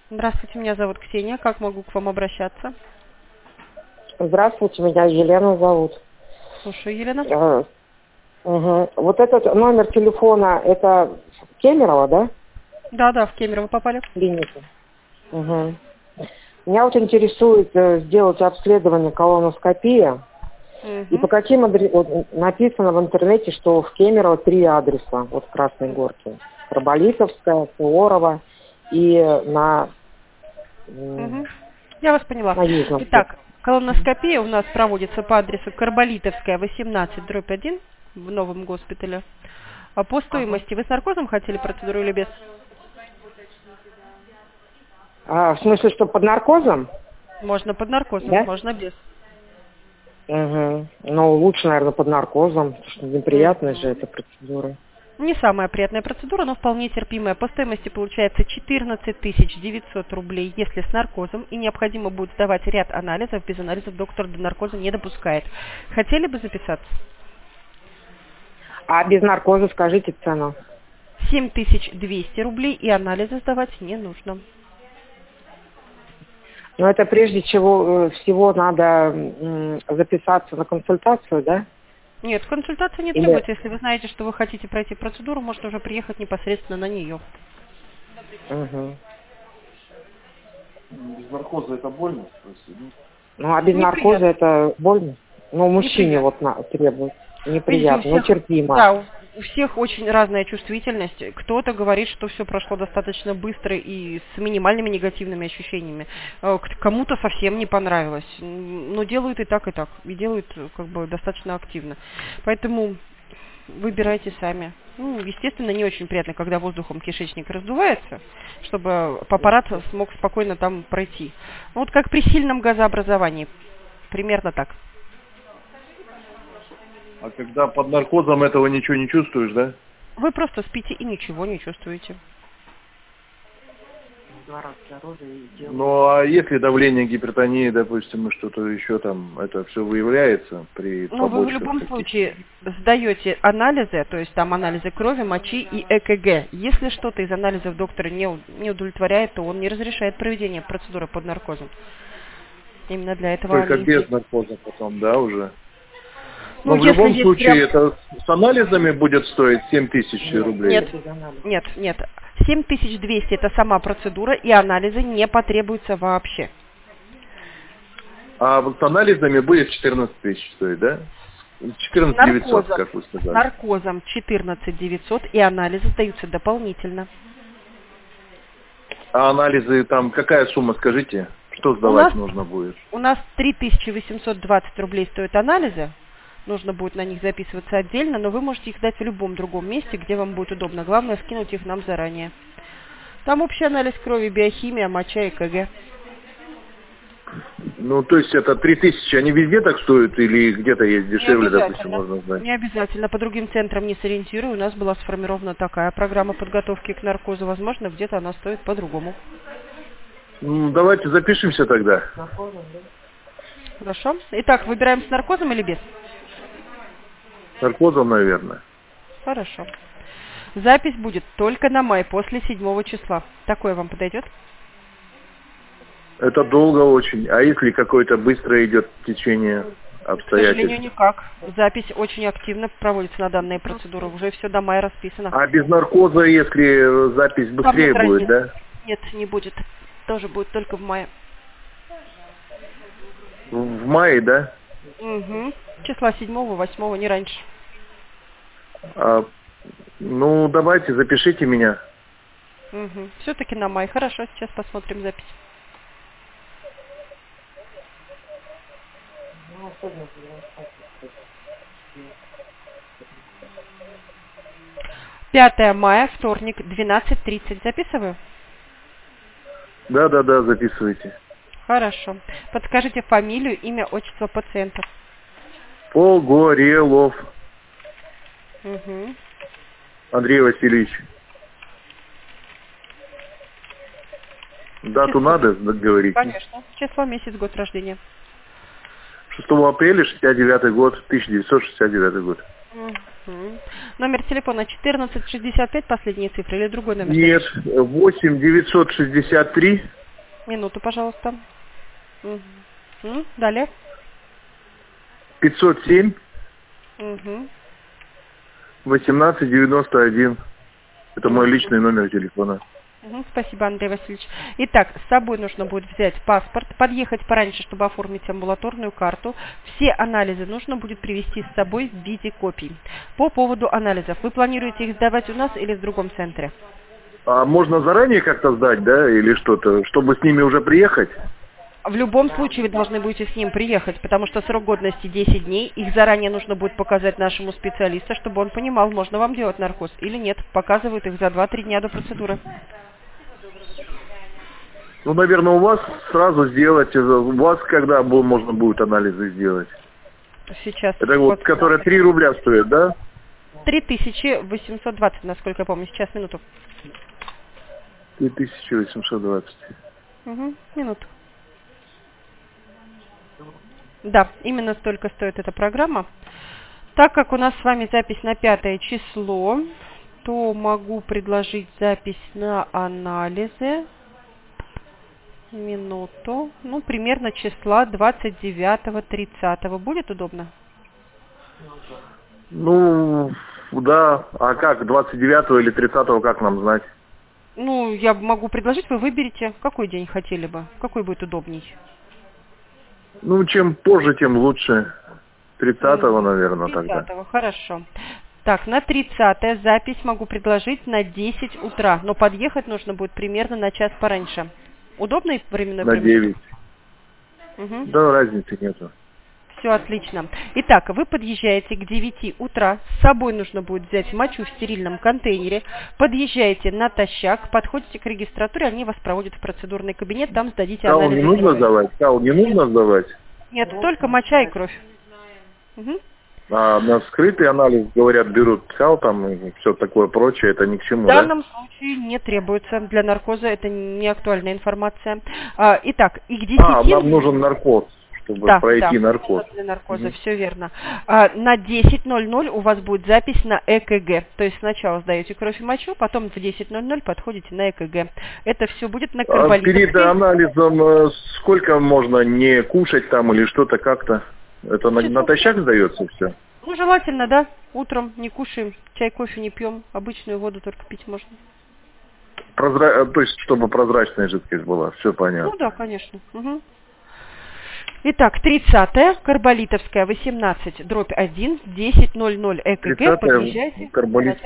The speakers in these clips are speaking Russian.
Здравствуйте, меня зовут Ксения. Как могу к вам обращаться? Здравствуйте, меня Елена зовут. Слушаю, Елена. Угу. Вот этот номер телефона, это Кемерово, да? Да, в Кемерово попали. Клиника. Угу. Меня вот интересует сделать обследование колоноскопия. И по каким вот написано в интернете, что в Кемерово 3 адреса, вот в Красной Горке. Карболитовская, Суворова и на Я вас поняла. Южном. Итак, колоноскопия у нас проводится по адресу Карболитовская, 18/1 в новом госпитале. А по стоимости вы с наркозом хотели процедуру или без? В смысле, что под наркозом? Можно под наркозом, да? можно без. Угу. Ну, лучше, наверное, под наркозом, потому что неприятная же эта процедура. Не самая приятная процедура, но вполне терпимая. По стоимости получается 14 900 рублей, если с наркозом, и необходимо будет сдавать ряд анализов. Без анализов доктор до наркоза не допускает. Хотели бы записаться? А без наркоза скажите цену. 7200 рублей, и анализы сдавать не нужно. Но это прежде всего надо записаться на консультацию, да? Нет, консультация не требуется. Если вы знаете, что вы хотите пройти процедуру, можно уже приехать непосредственно на нее. Угу. Без наркоза это больно? Ну, а без наркоза это больно? Ну, мужчине вот требует. Неприятно, но терпимо. Да, у всех очень разная чувствительность. Кто-то говорит, что все прошло достаточно быстро и с минимальными негативными ощущениями. Кому-то совсем не понравилось. Но делают и так, и так. И делают как бы достаточно активно. Поэтому выбирайте сами. Ну, естественно, не очень приятно, когда воздухом кишечник раздувается, чтобы аппарат смог спокойно там пройти. Ну, вот как при сильном газообразовании. Примерно так. А когда под наркозом этого ничего не чувствуешь, да? Вы просто спите и ничего не чувствуете. Ну, а если давление, гипертония, допустим, что-то еще там, это все выявляется при побочках? Ну, вы в любом случае сдаете анализы, то есть там анализы крови, мочи и ЭКГ. Если что-то из анализов доктора не удовлетворяет, то он не разрешает проведение процедуры под наркозом. Именно для этого только они без наркоза потом, да, уже? Ну, но в любом случае это с анализами будет стоить 7000 рублей? Нет. 7200 это сама процедура, и анализы не потребуются вообще. А вот с анализами будет 14 тысяч стоить, да? 14 900, как вы сказали. С наркозом 14 900, и анализы сдаются дополнительно. А анализы там какая сумма, скажите? Что сдавать нужно будет? У нас 3820 рублей стоят анализы. Нужно будет на них записываться отдельно, но вы можете их сдать в любом другом месте, где вам будет удобно. Главное, скинуть их нам заранее. Там общий анализ крови, биохимия, моча и ЭКГ. Ну, то есть это 3000, они везде так стоят или где-то есть дешевле, допустим, можно знать? Не обязательно. По другим центрам не сориентирую. У нас была сформирована такая программа подготовки к наркозу. Возможно, где-то она стоит по-другому. Ну, давайте запишемся тогда. Хорошо. Итак, выбираем с наркозом или без? С наркозом, наверное. Хорошо. Запись будет только на май, после 7 числа. Такое вам подойдет? Это долго очень. А если какое-то быстро идет течение обстоятельств? К сожалению, никак. Запись очень активно проводится на данные процедуры. Уже все до мая расписано. А без наркоза, если запись быстрее будет, да? Нет, не будет. Тоже будет только в мае. В мае, да? Угу. Числа 7-8, не раньше. Ну, давайте, запишите меня. Угу. Все-таки на май. Хорошо, сейчас посмотрим запись. «5 мая, вторник, 12:30. Записываю? Да, записывайте. Хорошо. Подскажите фамилию, имя, отчество пациента. Погорелов. Угу. Андрей Васильевич. Дату надо говорить? Конечно. Число, месяц, год рождения. 6 апреля 69 год, 1969 год. Угу. Номер телефона 1465, последние цифры, или другой номер? Нет, 8 963 Минуту, пожалуйста. Далее. 507 Угу. 1891. Это мой личный номер телефона. Спасибо, Андрей Васильевич. Итак, с собой нужно будет взять паспорт, подъехать пораньше, чтобы оформить амбулаторную карту. Все анализы нужно будет привезти с собой в виде копий. По поводу анализов, вы планируете их сдавать у нас или в другом центре? А можно заранее как-то сдать, да, или что-то, чтобы с ними уже приехать? В любом случае вы должны будете с ним приехать, потому что срок годности 10 дней. Их заранее нужно будет показать нашему специалисту, чтобы он понимал, можно вам делать наркоз или нет. Показывают их за 2-3 дня до процедуры. Ну, наверное, у вас сразу сделать. У вас когда можно будет анализы сделать? Сейчас. Это вот, которые 3 рубля стоят, да? 3820, насколько я помню. Сейчас, минуту. 3820. Минуту. Да, именно столько стоит эта программа. Так как у нас с вами запись на 5 число, то могу предложить запись на анализы. Минуту. Ну, примерно числа 29-30. Будет удобно? Ну, да. А как, 29 или 30 как нам знать? Ну, я могу предложить, вы выберете, какой день хотели бы, какой будет удобней. Ну, чем позже, тем лучше. 30-го, наверное, 30-го, тогда. 30-го, хорошо. Так, на 30-е запись могу предложить на 10 утра, но подъехать нужно будет примерно на час пораньше. Удобный временной промежуток? На 9. Угу. Да, разницы нету. Все отлично. Итак, вы подъезжаете к 9 утра, с собой нужно будет взять мочу в стерильном контейнере, подъезжаете натощак, подходите к регистратуре, они вас проводят в процедурный кабинет, там сдадите анализы. Кал не нужно сдавать? Кал не нужно сдавать? Нет, только моча и кровь. Угу. А на скрытый анализ, говорят, берут кал там и все такое прочее, это ни к чему, да? В данном случае не требуется. Для наркоза это не актуальная информация. Итак, и к 10... нам нужен наркоз, чтобы пройти наркоз. Для наркоза, все верно. На 10:00 у вас будет запись на ЭКГ. То есть сначала сдаете кровь и мочу, потом в 10:00 подходите на ЭКГ. Это все будет на карболитовской. Перед анализом сколько можно не кушать там или что-то как-то? Это натощак сдается все? Ну, желательно, да. Утром не кушаем, чай, кофе не пьем, обычную воду только пить можно. То есть, чтобы прозрачная жидкость была, все понятно. Ну да, конечно. Угу. Итак, 30-е, Карболитовская, 18/1, 10:00 ЭКГ, подъезжайте. Карболит.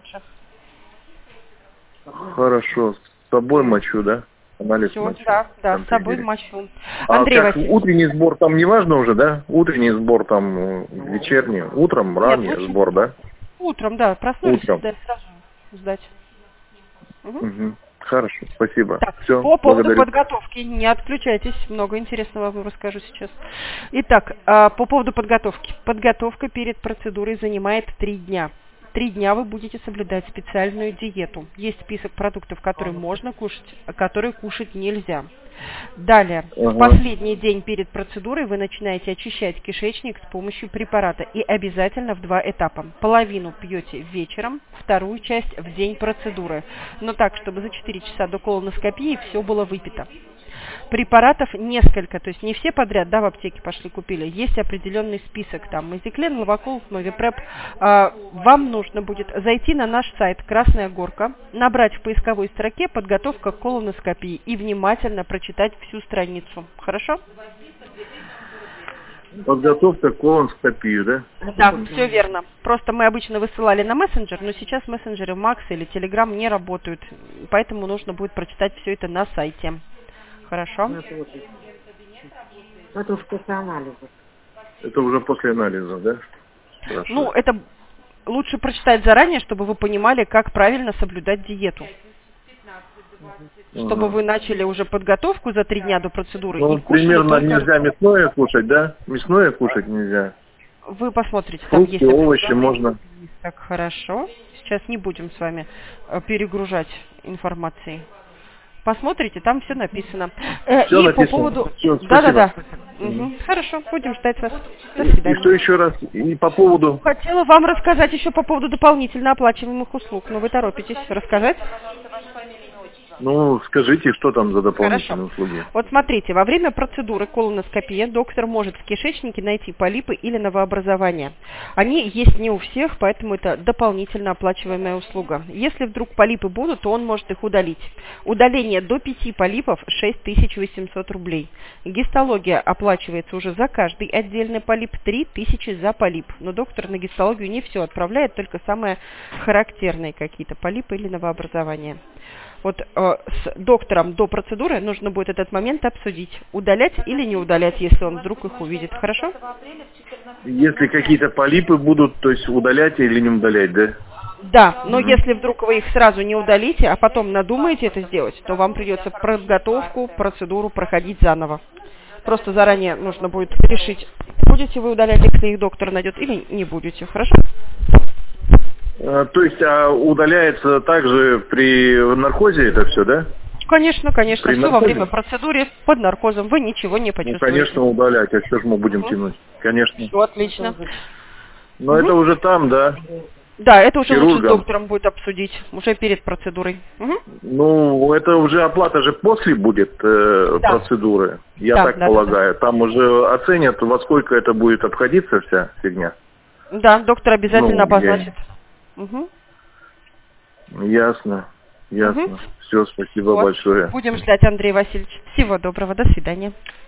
Хорошо, с собой мочу, да? Анализ все, мочу. Да, с собой мочу. Андрей Васильевич. Утренний сбор там не важно уже, да? Утренний сбор там, вечерний, утром ранний сбор, да? Утром, да, проснулись, сразу сдать. Угу. Хорошо, спасибо. Так, все, по поводу благодарю. подготовки, не отключайтесь, много интересного вам расскажу сейчас. Итак, по поводу подготовки. Подготовка перед процедурой занимает 3 дня. 3 дня вы будете соблюдать специальную диету. Есть список продуктов, которые можно кушать, а которые кушать нельзя. Далее, в последний день перед процедурой вы начинаете очищать кишечник с помощью препарата. И обязательно в 2 этапа. Половину пьете вечером, вторую часть в день процедуры. Но так, чтобы за 4 часа до колоноскопии все было выпито. Препаратов несколько, то есть не все подряд, да, в аптеке пошли купили. Есть определенный список, там, Мазиклен, Ловакол, Новипреп. Вам нужно будет зайти на наш сайт «Красная горка», набрать в поисковой строке «Подготовка к колоноскопии» и внимательно прочитать всю страницу. Хорошо? Подготовка к колоноскопии, да? Да, все верно. Просто мы обычно высылали на мессенджер, но сейчас мессенджеры Макс или Телеграм не работают, поэтому нужно будет прочитать все это на сайте. Хорошо. Это уже после анализа. Это уже после анализа, да? Хорошо. Ну, это лучше прочитать заранее, чтобы вы понимали, как правильно соблюдать диету. Чтобы вы начали уже подготовку за 3 дня до процедуры. Ну, примерно нельзя мясное кушать, да? Мясное кушать нельзя. Вы посмотрите, там фрукты, есть овощи можно. Так, хорошо. Сейчас не будем с вами перегружать информацией. Посмотрите, там все написано. Все и написано. по поводу... Все, да. Угу. Хорошо, будем ждать вас. До свидания. И что еще раз? И по поводу... Хотела вам рассказать еще по поводу дополнительно оплачиваемых услуг, но вы торопитесь рассказать? Ну, скажите, что там за дополнительные услуги? Вот смотрите, во время процедуры колоноскопии доктор может в кишечнике найти полипы или новообразования. Они есть не у всех, поэтому это дополнительно оплачиваемая услуга. Если вдруг полипы будут, то он может их удалить. Удаление до 5 полипов 6800 рублей. Гистология оплачивается уже за каждый отдельный полип, 3000 за полип. Но доктор на гистологию не все отправляет, только самые характерные какие-то полипы или новообразования. Вот с доктором до процедуры нужно будет этот момент обсудить, удалять или не удалять, если он вдруг их увидит. Хорошо? Если какие-то полипы будут, то есть удалять или не удалять, да? Да, но если вдруг вы их сразу не удалите, а потом надумаете это сделать, то вам придется подготовку, процедуру проходить заново. Просто заранее нужно будет решить, будете вы удалять, если их доктор найдет, или не будете. Хорошо? То есть удаляется также при наркозе это все, да? Конечно, конечно. Все во время процедуры под наркозом. Вы ничего не почувствуете. Ну, конечно, удалять. А что же мы будем тянуть? Конечно. Все отлично. Но это уже там, да? Да, это уже лучше с доктором будет обсудить, уже перед процедурой. Ну, это уже оплата же после будет процедуры, я так полагаю. Там уже оценят, во сколько это будет обходиться вся фигня. Да, доктор обязательно обозначит. Ясно. Все, спасибо большое. Будем ждать, Андрей Васильевич. Всего доброго, до свидания.